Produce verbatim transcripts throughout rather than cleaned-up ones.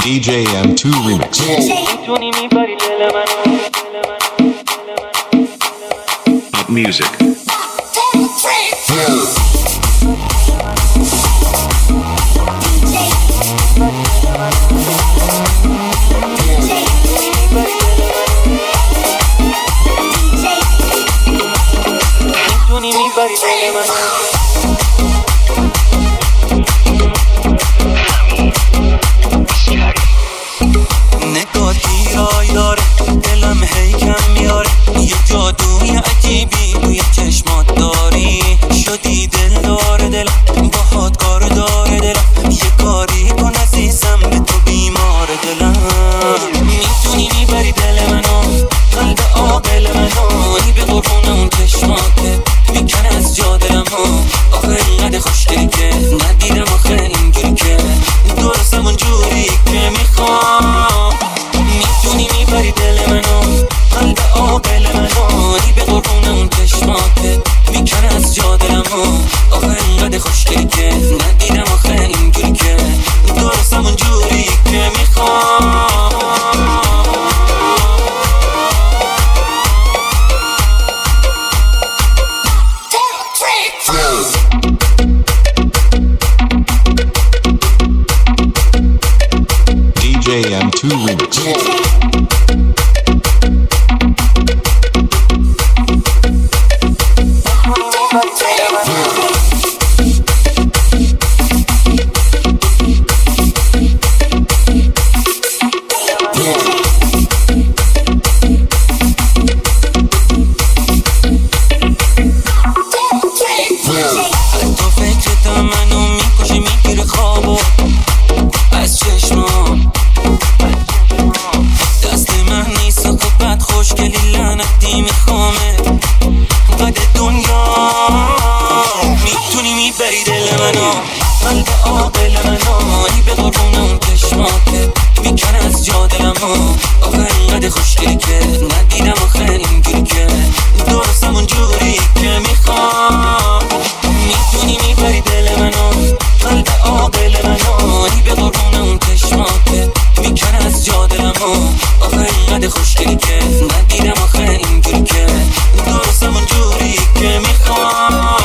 دی جی ام تو Remix. Up music. نگاه دیرای داره دلم هی کم میاره یه جادوی عجیبی توی چشمات داری شدی دل داره دلم باهات کار داره دلم یه کاری کن عزیزم به تو بیمار دلم میتونی میبری دل منو قلب عاقل منو ای به قربون اون چشماته میکنه از جا دلمو آخه اینقدر خوشگلی که ندیدم آخه اینجوری که درستم اونجوری که میخوام میتونی میبری دل منو قلب عاقل منو ای به قربون اون چشماته میکنه از جا دلمو آخه اینقدر خوشگلی که ندیدم آخه اینجوری که درستم اونجوری که میخوام دی جی ام تو Remix. تو فکرت منو میکشه میگیره خوابو از چشمام دست من نیست و خب بد خوشگلی لعنتی میخوامه قد دنیا میتونی میبری دل منو قلب عاقل منو ای به قربون اون چشماته میکنه از جا دلمو آخه اینقدر خوشگلی که ندیدم آخه اینجوری که درستم اونجوری که میخوام میتونی میبری دل منو قلب عاقل منو ای به قربون اون چشماته میکنه از جا دلمو آخه اینقدر خوشگلی که ندیدم آخه اینجوری که درستم اونجوری که میخوام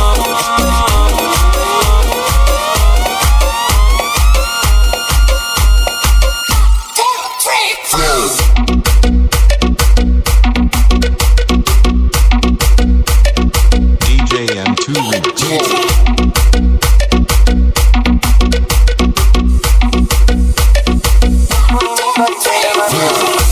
دی جی ام تو Remix. Yeah.